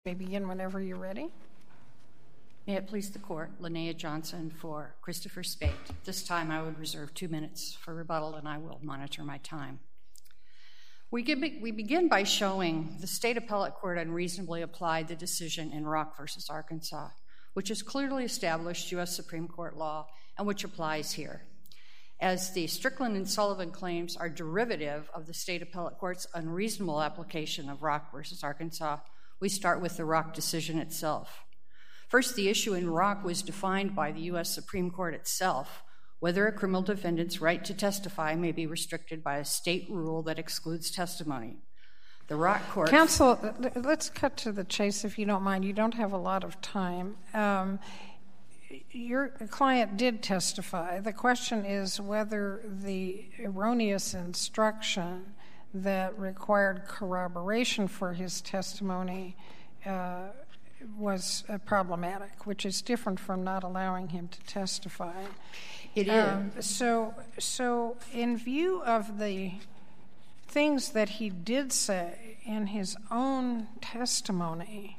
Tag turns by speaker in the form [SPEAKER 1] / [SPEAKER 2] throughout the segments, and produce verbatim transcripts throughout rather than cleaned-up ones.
[SPEAKER 1] You may begin whenever you're ready.
[SPEAKER 2] May it please the Court, Linnea Johnson for Christopher Speight. This time I would reserve two minutes for rebuttal, and I will monitor my time. We, give, we begin by showing the state appellate court unreasonably applied the decision in Rock v. Arkansas, which is clearly established U S Supreme Court law and which applies here. As the Strickland and Sullivan claims are derivative of the state appellate court's unreasonable application of Rock v. Arkansas, we start with the Rock decision itself. First, the issue in Rock was defined by the U S Supreme Court itself, whether a criminal defendant's right to testify may be restricted by a state rule that excludes testimony. The Rock court...
[SPEAKER 1] Counsel, let's cut to the chase, if you don't mind. You don't have a lot of time. Um, your client did testify. The question is whether the erroneous instruction that required corroboration for his testimony uh, was uh, problematic, which is different from not allowing him to testify.
[SPEAKER 2] It
[SPEAKER 1] um,
[SPEAKER 2] is.
[SPEAKER 1] So, so in view of the things that he did say in his own testimony,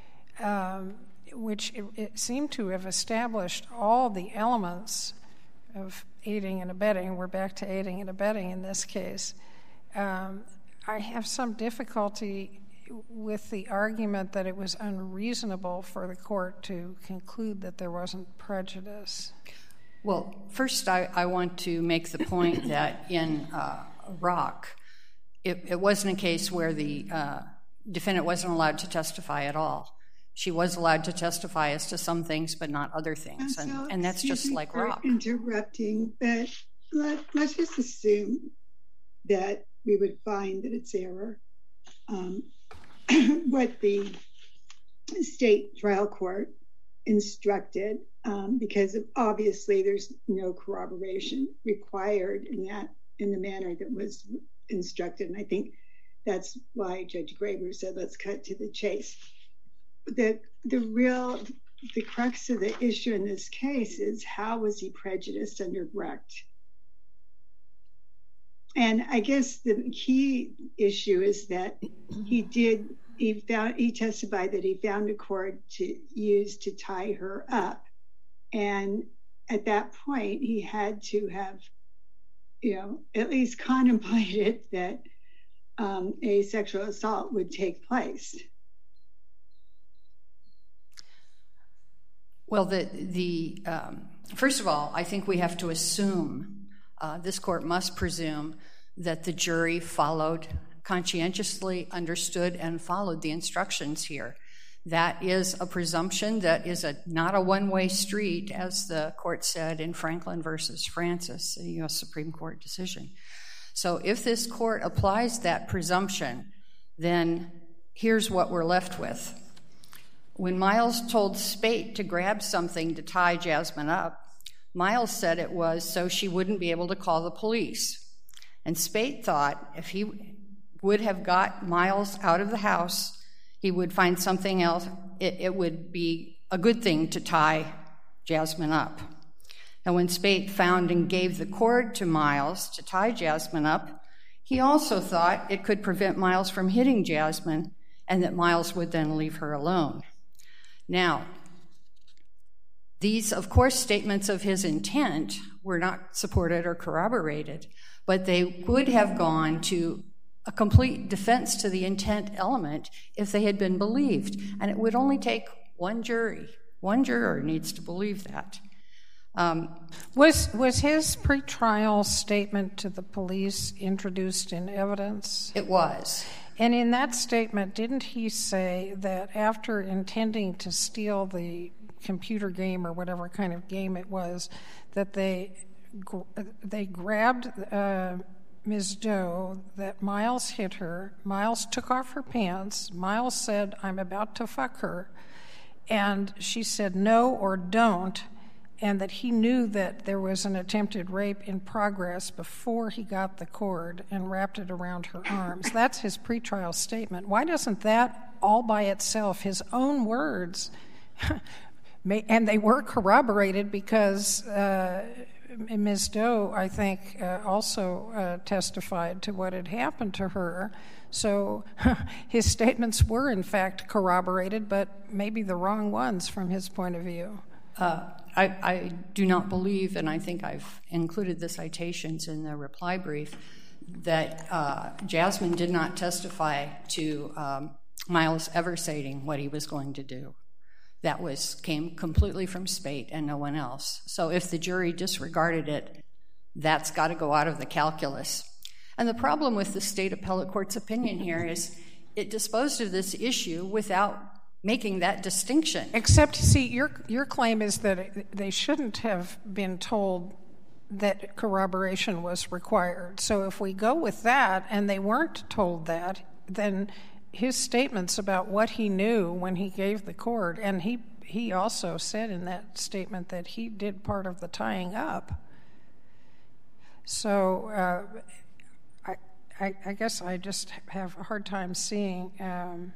[SPEAKER 1] um, which it, it seemed to have established all the elements of aiding and abetting, we're back to aiding and abetting in this case, Um, I have some difficulty with the argument that it was unreasonable for the court to conclude that there wasn't prejudice.
[SPEAKER 2] Well, first I, I want to make the point that in uh, Rock, it, it wasn't a case where the uh, defendant wasn't allowed to testify at all. She was allowed to testify as to some things, but not other things, and, and, and that's just like Rock.
[SPEAKER 3] Interrupting, but let, let's just assume that we would find that it's error. Um, what the state trial court instructed, um, because obviously there's no corroboration required in that in the manner that was instructed, and I think that's why Judge Graber said, "Let's cut to the chase." The the real the crux of the issue in this case is how was he prejudiced under Brecht? And I guess the key issue is that he did, he found, he testified that he found a cord to use to tie her up. And at that point, he had to have, you know, at least contemplated that um, a sexual assault would take place.
[SPEAKER 2] Well, the, the um, first of all, I think we have to assume Uh, this court must presume that the jury followed, conscientiously understood and followed the instructions here. That is a presumption that is a not a one-way street, as the court said in Franklin versus Francis, a U S Supreme Court decision. So if this court applies that presumption, then here's what we're left with. When Miles told Speight to grab something to tie Jasmine up, Miles said it was so she wouldn't be able to call the police. And Speight thought if he would have got Miles out of the house, he would find something else. It, it would be a good thing to tie Jasmine up. And when Speight found and gave the cord to Miles to tie Jasmine up, he also thought it could prevent Miles from hitting Jasmine and that Miles would then leave her alone. Now, these, of course, statements of his intent were not supported or corroborated, but they would have gone to a complete defense to the intent element if they had been believed. And it would only take one jury. One juror needs to believe that. Um,
[SPEAKER 1] was, was his pretrial statement to the police introduced in evidence?
[SPEAKER 2] It was.
[SPEAKER 1] And in that statement, didn't he say that after intending to steal the computer game or whatever kind of game it was, that they they grabbed uh, Miz Doe, that Miles hit her, Miles took off her pants, Miles said, "I'm about to fuck her," and she said no or don't, and that he knew that there was an attempted rape in progress before he got the cord and wrapped it around her arms. That's his pretrial statement. Why doesn't that all by itself, his own words, and they were corroborated because uh, Miz Doe, I think, uh, also uh, testified to what had happened to her. So his statements were, in fact, corroborated, but maybe the wrong ones from his point of view.
[SPEAKER 2] Uh, I, I do not believe, and I think I've included the citations in the reply brief, that uh, Jasmine did not testify to um, Miles ever stating what he was going to do. That was came completely from Spate and no one else. So if the jury disregarded it, that's got to go out of the calculus. And the problem with the state appellate court's opinion here is it disposed of this issue without making that distinction.
[SPEAKER 1] Except, see, your your claim is that they shouldn't have been told that corroboration was required. So if we go with that and they weren't told that, then his statements about what he knew when he gave the cord, and he, he also said in that statement that he did part of the tying up. So uh, I, I, I guess I just have a hard time seeing um,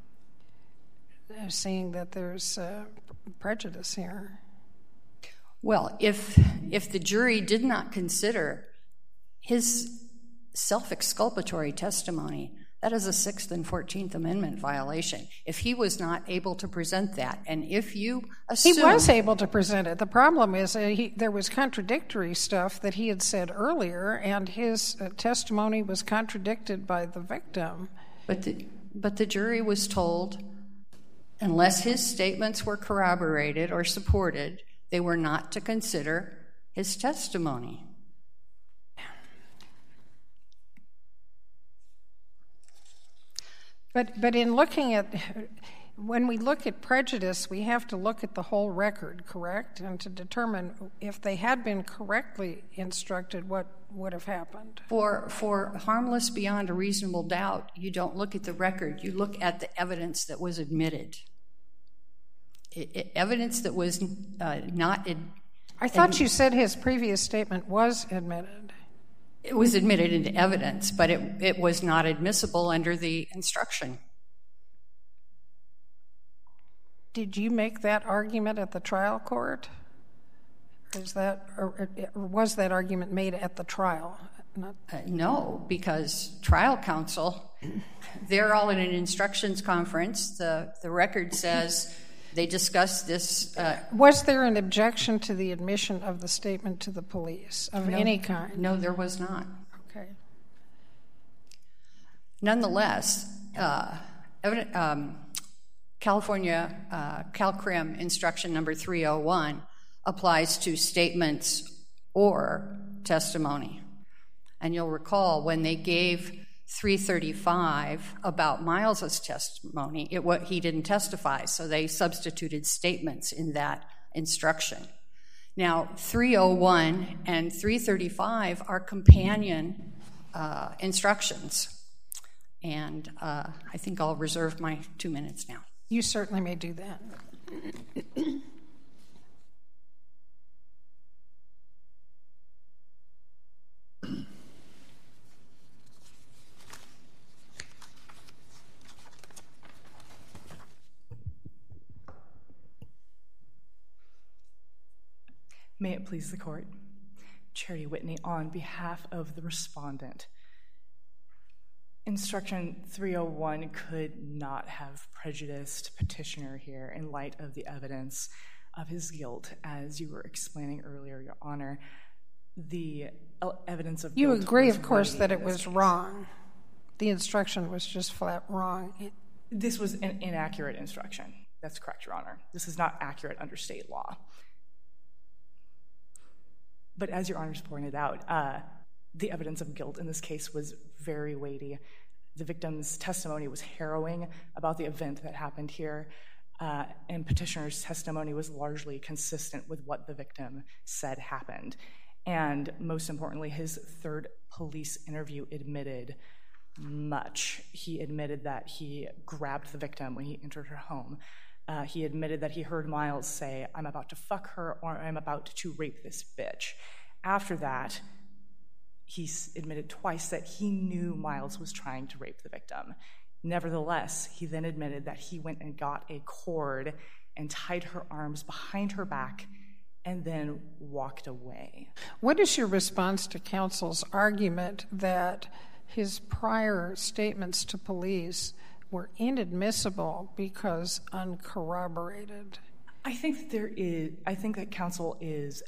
[SPEAKER 1] seeing that there's uh, prejudice here.
[SPEAKER 2] Well, if if the jury did not consider his self-exculpatory testimony, that is a Sixth and Fourteenth Amendment violation. If he was not able to present that, and if you assume...
[SPEAKER 1] He was able to present it. The problem is uh, he, there was contradictory stuff that he had said earlier, and his uh, testimony was contradicted by the victim.
[SPEAKER 2] But the, but the jury was told, unless his statements were corroborated or supported, they were not to consider his testimony.
[SPEAKER 1] But but in looking at, when we look at prejudice, we have to look at the whole record, correct? And to determine if they had been correctly instructed, what would have happened.
[SPEAKER 2] For for harmless beyond a reasonable doubt, you don't look at the record. You look at the evidence that was admitted. It, it, evidence that was uh, not... Ad,
[SPEAKER 1] I thought
[SPEAKER 2] ad,
[SPEAKER 1] you said his previous statement was admitted.
[SPEAKER 2] It was admitted into evidence, but it, it was not admissible under the instruction.
[SPEAKER 1] Did you make that argument at the trial court? Is that, or, or was that argument made at the trial? Not...
[SPEAKER 2] Uh, no, because trial counsel, they're all in an instructions conference. The, the record says they discussed this. Uh,
[SPEAKER 1] was there an objection to the admission of the statement to the police of
[SPEAKER 2] no,
[SPEAKER 1] any kind?
[SPEAKER 2] No, there was not.
[SPEAKER 1] Okay.
[SPEAKER 2] Nonetheless, uh, evident, um, California uh, CalCrim instruction number three oh one applies to statements or testimony. And you'll recall when they gave three thirty-five about Miles's testimony, it what he didn't testify, so they substituted statements in that instruction. Now, three oh one and three thirty-five are companion uh, instructions, and uh, I think I'll reserve my two minutes now.
[SPEAKER 1] You certainly may do that.
[SPEAKER 4] May it please the court. Charity Whitney on behalf of the respondent. Instruction three oh one could not have prejudiced petitioner here in light of the evidence of his guilt, as you were explaining earlier, Your Honor. The evidence of
[SPEAKER 1] you
[SPEAKER 4] guilt
[SPEAKER 1] agree,
[SPEAKER 4] was
[SPEAKER 1] of course, that it was
[SPEAKER 4] case.
[SPEAKER 1] wrong. The instruction was just flat wrong. It,
[SPEAKER 4] this was an inaccurate instruction. That's correct, Your Honor. This is not accurate under state law. But as Your Honor's pointed out, uh, the evidence of guilt in this case was very weighty. The victim's testimony was harrowing about the event that happened here, uh, and petitioner's testimony was largely consistent with what the victim said happened. And most importantly, his third police interview admitted much. He admitted that he grabbed the victim when he entered her home. Uh, he admitted that he heard Miles say, "I'm about to fuck her," or "I'm about to rape this bitch." After that, he admitted twice that he knew Miles was trying to rape the victim. Nevertheless, he then admitted that he went and got a cord and tied her arms behind her back and then walked away.
[SPEAKER 1] What is your response to counsel's argument that his prior statements to police were inadmissible because uncorroborated?
[SPEAKER 4] I think that there is, I think that counsel is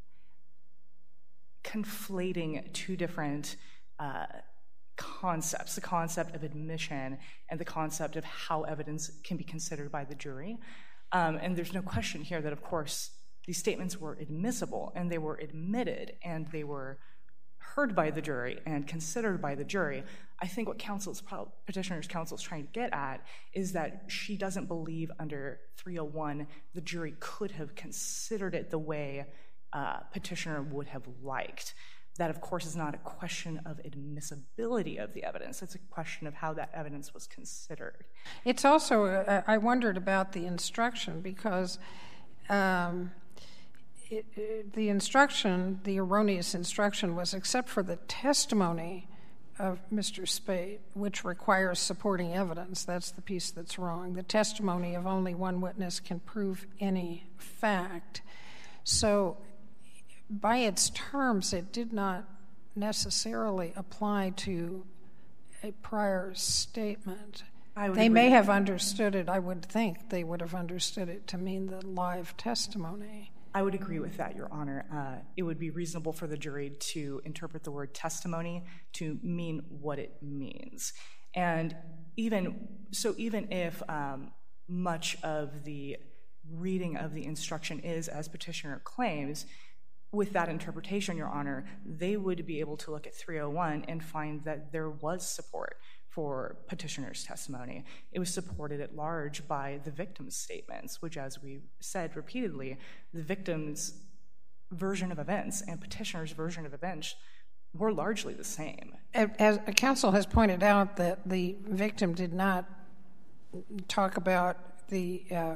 [SPEAKER 4] conflating two different uh, concepts, the concept of admission and the concept of how evidence can be considered by the jury. Um, and there's no question here that, of course, these statements were admissible, and they were admitted, and they were heard by the jury and considered by the jury. I think what counsel's, petitioner's counsel is trying to get at is that she doesn't believe under three oh one the jury could have considered it the way uh, petitioner would have liked. That, of course, is not a question of admissibility of the evidence. It's a question of how that evidence was considered.
[SPEAKER 1] It's also, uh, I wondered about the instruction because um, it, it, the instruction, the erroneous instruction was except for the testimony of Mister Spate, which requires supporting evidence. That's the piece that's wrong. The testimony of only one witness can prove any fact. So by its terms, it did not necessarily apply to a prior statement.
[SPEAKER 4] I would
[SPEAKER 1] they
[SPEAKER 4] agree.
[SPEAKER 1] may have understood it, I would think they would have understood it to mean the live testimony.
[SPEAKER 4] I would agree with that, Your Honor. Uh, it would be reasonable for the jury to interpret the word testimony to mean what it means. And even so, even if um, much of the reading of the instruction is as petitioner claims, with that interpretation, Your Honor, they would be able to look at three oh one and find that there was support for petitioner's testimony. It was supported at large by the victim's statements, which, as we said repeatedly, the victim's version of events and petitioner's version of events were largely the same.
[SPEAKER 1] As counsel has pointed out, that the victim did not talk about the uh,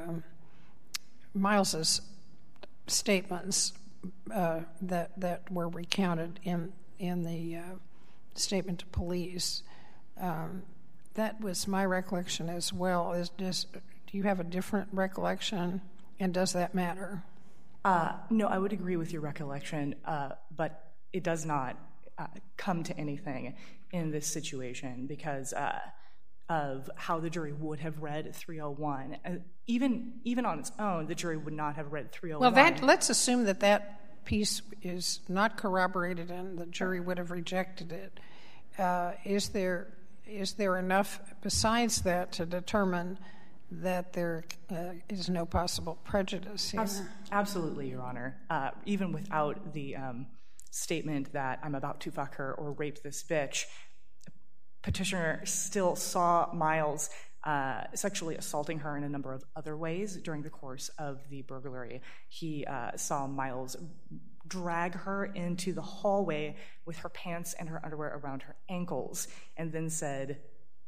[SPEAKER 1] Miles's statements uh, that that were recounted in in the uh, statement to police. Um, that was my recollection as well. Is does do you have a different recollection, and does that matter?
[SPEAKER 4] Uh, no, I would agree with your recollection, uh, but it does not uh, come to anything in this situation because uh, of how the jury would have read three oh one. Uh, even even on its own, the jury would not have read three oh one.
[SPEAKER 1] Well, that let's assume that that piece is not corroborated and the jury would have rejected it. Uh, is there is there enough besides that to determine that there uh, is no possible prejudice here?
[SPEAKER 4] Absolutely, Your Honor. Uh, even without the um, statement that I'm about to fuck her or rape this bitch, petitioner still saw Miles uh, sexually assaulting her in a number of other ways during the course of the burglary. He uh, saw Miles drag her into the hallway with her pants and her underwear around her ankles and then said,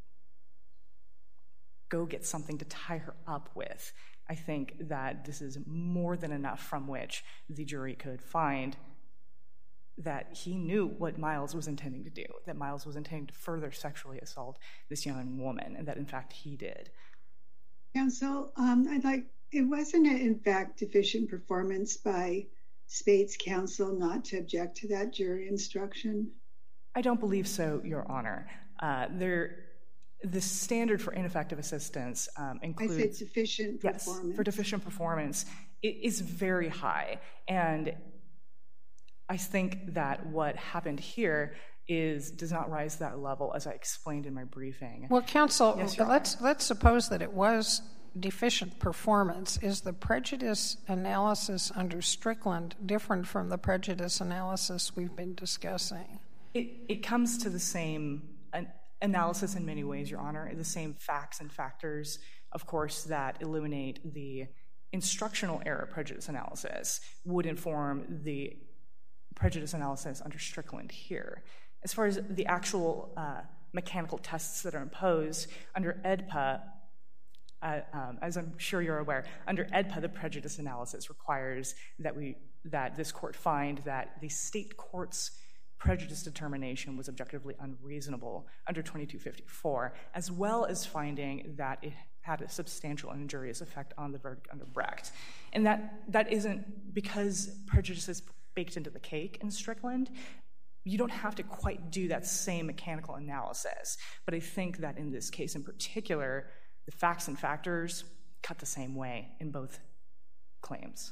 [SPEAKER 4] go get something to tie her up with. I think that this is more than enough from which the jury could find that he knew what Miles was intending to do, that Miles was intending to further sexually assault this young woman, and that in fact he did.
[SPEAKER 3] Counsel, um, I'd like, it wasn't in fact deficient performance by Spate's counsel not to object to that jury instruction?
[SPEAKER 4] I don't believe so, Your Honor. Uh, there, the standard for ineffective assistance um, includes...
[SPEAKER 3] I said deficient
[SPEAKER 4] yes,
[SPEAKER 3] performance.
[SPEAKER 4] For deficient performance, it is very high. And I think that what happened here is does not rise to that level, as I explained in my briefing.
[SPEAKER 1] Well, counsel,
[SPEAKER 4] yes,
[SPEAKER 1] let's let's suppose that it was deficient performance. Is the prejudice analysis under Strickland different from the prejudice analysis we've been discussing?
[SPEAKER 4] It, it comes to the same an analysis in many ways, Your Honor, the same facts and factors, of course, that illuminate the instructional error prejudice analysis would inform the prejudice analysis under Strickland here. As far as the actual uh, mechanical tests that are imposed under E D P A, Uh, um, as I'm sure you're aware, under E D P A, the prejudice analysis requires that we that this court find that the state court's prejudice determination was objectively unreasonable under twenty-two fifty-four, as well as finding that it had a substantial and injurious effect on the verdict under Brecht. And that that isn't because prejudice is baked into the cake in Strickland. you don't have to quite do that same mechanical analysis. But I think that in this case in particular, the facts and factors cut the same way in both claims.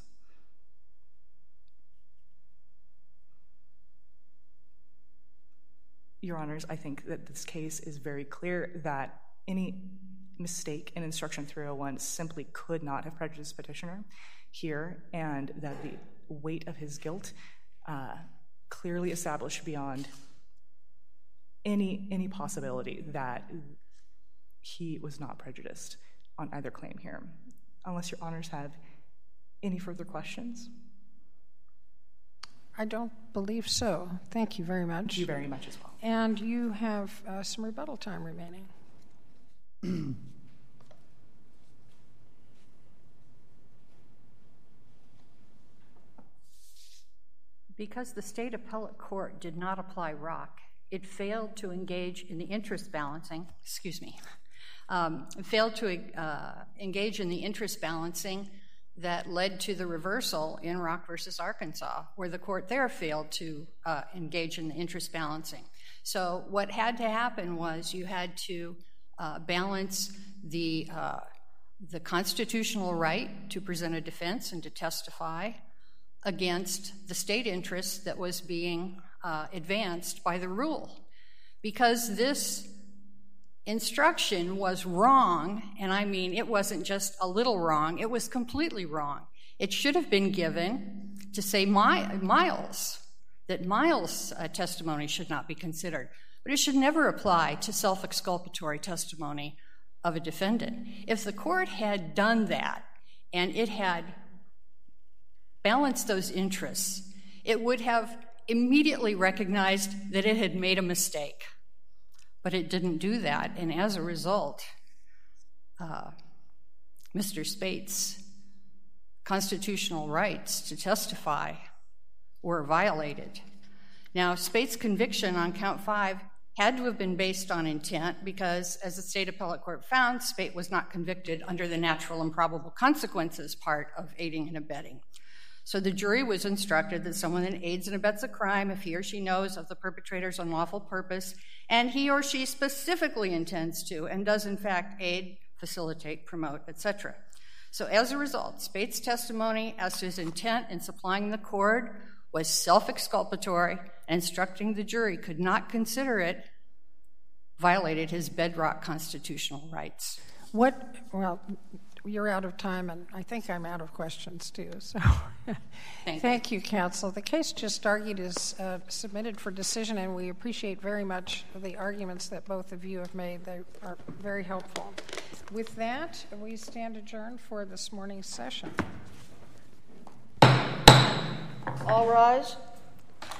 [SPEAKER 4] Your Honors, I think that this case is very clear that any mistake in Instruction three oh one simply could not have prejudiced petitioner here, and that the weight of his guilt uh, clearly established beyond any any possibility that he was not prejudiced on either claim here. Unless Your Honors have any further questions?
[SPEAKER 1] I don't believe so. Thank you very much.
[SPEAKER 4] Thank you very much as well.
[SPEAKER 1] And you have uh, some rebuttal time remaining.
[SPEAKER 2] Because the state appellate court did not apply Rock, it failed to engage in the interest balancing, excuse me, um, failed to uh, engage in the interest balancing that led to the reversal in Rock versus Arkansas, where the court there failed to uh, engage in the interest balancing. So what had to happen was you had to uh, balance the, uh, the constitutional right to present a defense and to testify against the state interest that was being uh, advanced by the rule. Because this instruction was wrong, and I mean it wasn't just a little wrong, it was completely wrong. It should have been given to say My- Miles, that Miles' uh, testimony should not be considered, but it should never apply to self-exculpatory testimony of a defendant. If the court had done that and it had balanced those interests, it would have immediately recognized that it had made a mistake. But it didn't do that, and as a result, uh, Mister Spate's constitutional rights to testify were violated. Now, Spate's conviction on count five had to have been based on intent because, as the state appellate court found, Spate was not convicted under the natural and probable consequences part of aiding and abetting. So the jury was instructed that someone that aids and abets a crime if he or she knows of the perpetrator's unlawful purpose and he or she specifically intends to and does in fact aid, facilitate, promote, et cetera. So as a result, Spate's testimony as to his intent in supplying the cord was self-exculpatory, and instructing the jury could not consider it violated his bedrock constitutional rights.
[SPEAKER 1] What, well, you're out of time, and I think I'm out of questions, too. So
[SPEAKER 2] Thank,
[SPEAKER 1] Thank you, counsel. The case just argued is uh, submitted for decision, and we appreciate very much the arguments that both of you have made. They are very helpful. With that, we stand adjourned for this morning's session.
[SPEAKER 2] All rise.